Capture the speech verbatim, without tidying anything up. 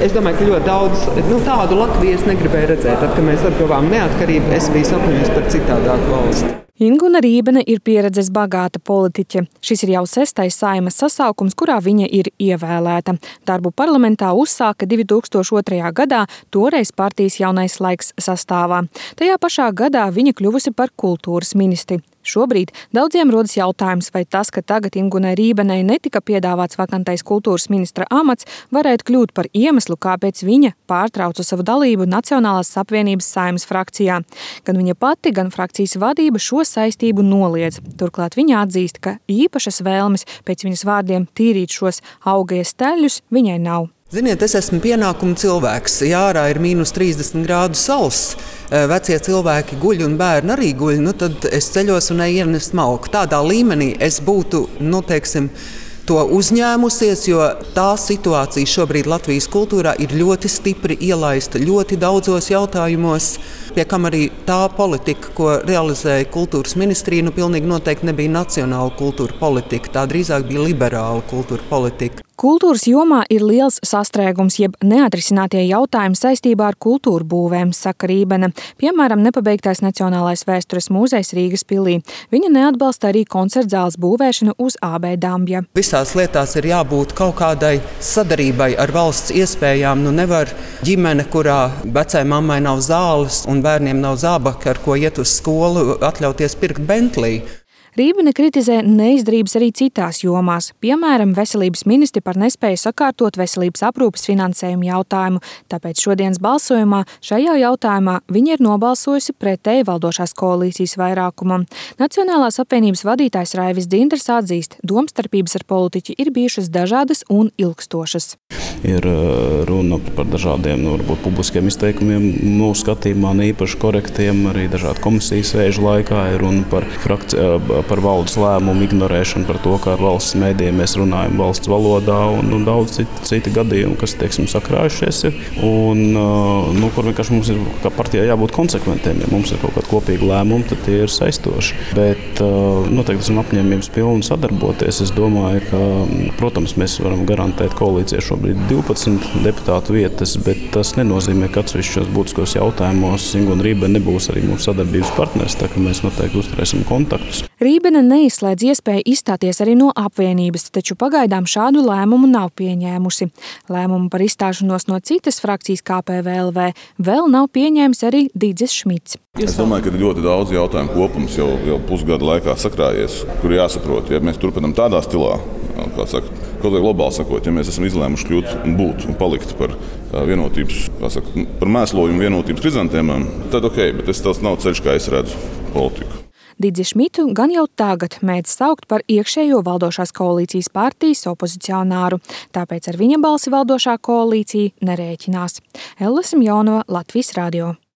es domāju, ka ļoti daudz nu, tādu Latviju es negribēju redzēt. Tad, kad mēs atguvām neatkarību, es biju sapņojis par citādāku valsti. Inguna Rībene ir pieredzes bagāta politiķe. Šis ir jau sestais Saeimas sasaukums, kurā viņa ir ievēlēta. Darbu parlamentā uzsāka divi tūkstoši otrajā gadā, toreiz partijas Jaunais laiks sastāvā. Tajā pašā gadā viņa kļuvusi par kultūras ministri. Šobrīd daudziem rodas jautājums, vai tas, ka tagad Ingunai Rībenei netika piedāvāts vakantais kultūras ministra amats, varētu kļūt par iemeslu, kāpēc viņa pārtrauca savu dalību Nacionālās apvienības Saeimas frakcijā. Gan viņa pati, gan frakcijas vadība šo saistību noliedz. Turklāt viņa atzīst, ka īpašas vēlmes pēc viņas vārdiem tīrīt šos augies teļus viņai nav. Ziniet, es esmu pienākuma cilvēks. Jā, ārā ir mīnus trīsdesmit grādu sauss. Vecie cilvēki guļ un bērni arī guļ. Nu, tad es ceļos un ienest malku. Tādā līmenī es būtu, nu, teiksim, to uzņēmusies, jo tā situācija šobrīd Latvijas kultūrā ir ļoti stipri ielaista ļoti daudzos jautājumos, pie kam arī tā politika, ko realizēja kultūras ministrija, nu pilnīgi noteikti nebija nacionāla kultūra politika, tā drīzāk bija liberāla kultūra politika. Kultūras jomā ir liels sastrēgums, jeb neatrisinātie jautājumi saistībā ar kultūra būvēm, saka Rībene. Piemēram, nepabeigtais Nacionālais vēstures mūzejs Rīgas pilī. Viņa neatbalsta arī koncertzāles būvēšanu uz A B Dambja. Visās lietās ir jābūt kaut kādai sadarībai ar valsts iespējām. Nu nevar ģimene, kurā vecai mammai nav zāles un bērniem nav zābaki, ar ko iet uz skolu, atļauties pirkt Bentley. Rībene kritizē neizdarības arī citās jomās, piemēram, veselības ministri par nespēju sakārtot veselības aprūpes finansējumu jautājumu, tāpēc šodienas balsojumā šajā jautājumā viņa ir nobalsojusi pretēji valdošās koalīcijas vairākumam. Nacionālās apvienības vadītājs Raivis Dzintars atzīst, domstarpības ar politiķi ir bijušas dažādas un ilgstošas. Ir runa par dažādiem, nu, varbūt publiskiem izteikumiem, mūsu skatījumā ne īpaši korektiem, arī dažādu komisiju sēžu laikā ir runa par frakciju, par valdes lēmumu ignorēšanu, par to, kā ar valsts mēdījiem mēs runājam valsts valodā un, un daudz citi, citi gadījumi, kas, teiksim, sakrājušies ir. Un, nu, kur vienkārši mums ir, kā partijā, jābūt konsekventiem. Ja mums ir kaut kāda kopīga lēmuma, tad tie ir saistoši. Bet noteikti esam apņēmības pilni sadarboties. Es domāju, ka, protams, mēs varam garantēt koalīcijai šobrīd divpadsmit deputātu vietas, bet tas nenozīmē, ka atsevišķos būtiskos jautājumos Inguna Rībene nebūs arī mūsu sadarbības partners, tā ka mēs noteikti uzturēsim kontaktus. Rībene neizslēdz iespēju izstāties arī no apvienības, taču pagaidām šādu lēmumu nav pieņēmusi. Lēmumu par izstāšanos no citas frakcijas K P V L V vēl nav pieņēmis arī Didzis Šmits. Es domāju, ka ir ļoti daudz jautājumu kopums jau, jau pusgada laikā sakrājies, kur jāsaprot, ja mēs turpinam tādā stilā, kā saka, kaut vai globāli sakot, ja mēs esam izlēmuši kļūt un būt un palikt par vienotības, kā saka, par mēslojumu vienotības krizantēmām, tad ok, bet tas nav ceļš, kā es redzu politiku. Didzi Šmitu gan jau tagad mēdz saukt par iekšējo valdošās koalīcijas partijas opozicionāru, tāpēc ar viņa balsi valdošā koalīcija nerēķinās. Ella Simjonova, Latvijas radio.